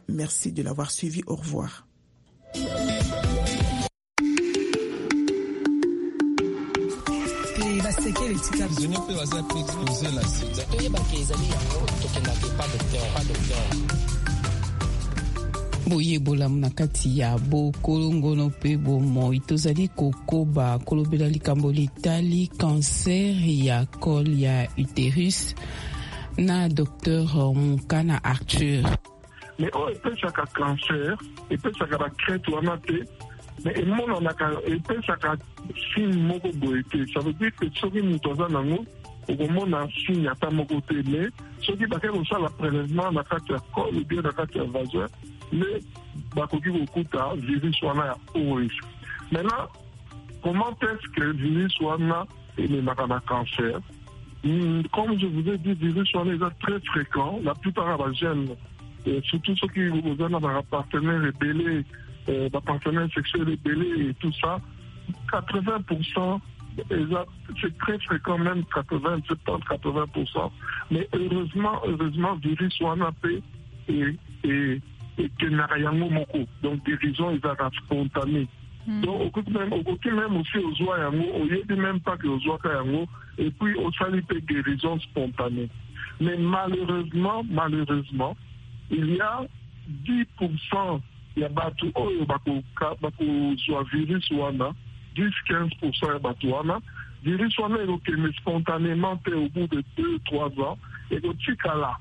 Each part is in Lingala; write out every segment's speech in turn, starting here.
Merci de l'avoir suivi. Au revoir. boyebola na kati ya bokolongono mpe bomoi tozali kokoba kolobela likambo litali cancer ya col ya uterus na Dr Mukana Arthur. Mais epesaka cancer epesaka bacrete wana te mais emonanaka epesaka signe moko boye te. Ça veut dire que soki moto aza nango okomona signe ata moko te, mais soki bakei kosala prélèvement na kati ya col ou bien na kati ya vagin mais bakoki kokuta virus wana ya ORIS. Maintenant, comment est-ce que virus wana ememaka na cancer? Comme je vous ai dit, virus wana est très fréquent. La plupart des jeunes, surtout ceux qui ont un partenaire rebellé, des partenaires sexuels rebellés et tout ça, 80%, c'est très fréquent, même 80, 70, 80%. Mais heureusement, virus wana peut et donc guérison ils sont spontanés. Donc même aussi aux joies yango, au lieu de même pas que aux joies yango, et puis au salut de guérison spontanée. Mais malheureusement, il y a 10% ya batu oyo bako joie virus wana, 10-15% ya batu wana, virus wana est spontanément au bout de 2-3 ans, et au tikala,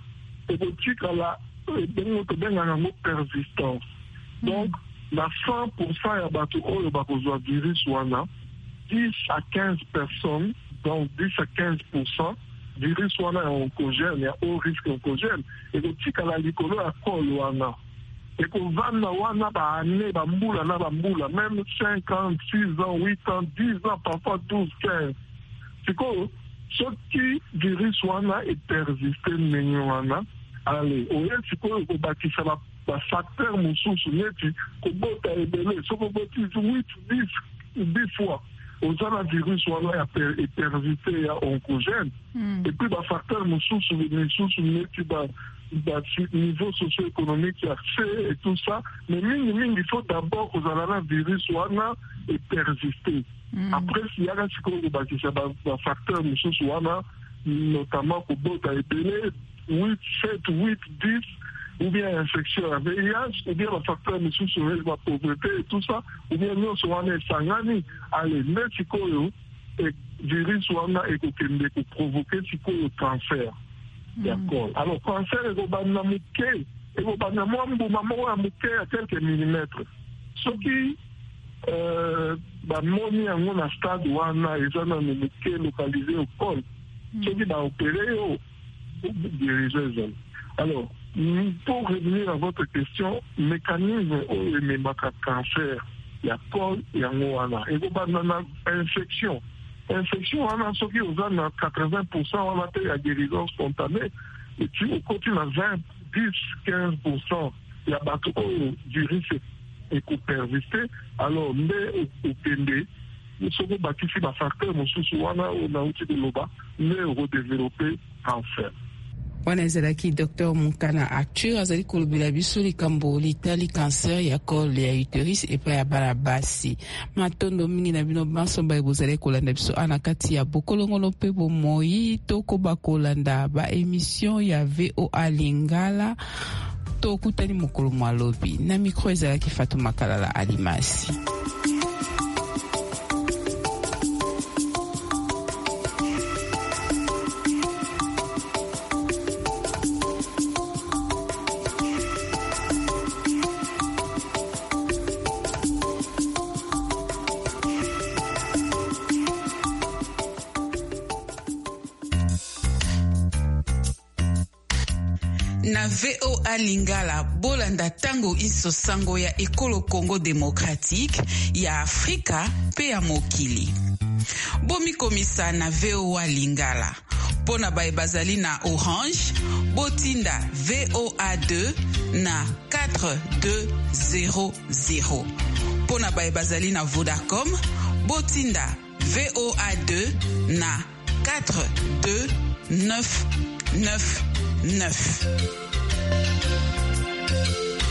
persistance. Donc, la 100% ya batu oyo bakozwa virus wana, 10 à 15 personnes, donc 10 à 15%, virus wana ya oncogène, ya haut risque oncogène, et le tikala likolo ya col wana. Et qu'on vanda wana ba année, ba mbula na ba mbula, même 5 ans, 6 ans, 8 ans, 10 ans, parfois 12, 15. C'est quoi? Ce qui virus wana est persisté wana. Allez, au lieu de se bâtir la facteur moussousou, kobota ebele, so koboti 8-10 fois. Aux gens virus wana est persisté à oncogène. Et puis la facteur moussousou, niveau socio-économique, accès et tout ça. Mais il faut d'abord que le virus wana est persisté. Après, s'il y a un facteur moussousou wana, notamment kobota ebele, 8, 7, 8, 10, ou bien infection à VIH, ou bien le facteur de la pauvreté et tout ça, ou bien nous sommes sangani, allez, mais si le virus est provoqué le cancer. D'accord. Alors, cancer est à quelques millimètres. Ce qui moni en stade wana est localisé au col. Ce qui va opérer au alors, pour revenir à votre question, mécanisme où les cancer, il y a col, il y a moana. Et il y a infection. Infection, on a ce qui est 80%, on a fait la guérison spontanée. Et puis, on continue à 20, 10, 15%. Il y a un virus et qu'on persiste. Alors, mais au PND, nous sommes bâtis sur la facteur, nous sommes de l'OBA, mais redévelopper cancer. wana ezalaki Dr Mukana Arthur azali kolobela biso likambo litali cancer ya col ya uterus epai ya bana basi. Matondo mingi na bino banso baye bozali kolanda biso ana kati ya bokolongono mpe bomoi tokoba kolanda ba émission ya VOA Lingala tokutani mokolo malobi na micro ezalaki Fatuma Kalala Alimasi. Na VOA Lingala bolanda tango iso sango ya ekolo Congo démocratique ya Afrika pe ya mokili. Bomi komisa na VOA Lingala. Pona bae bazali na Orange, botinda VOA2 na 4200. Pona bae bazali na Vodacom, botinda VOA2 na 42999.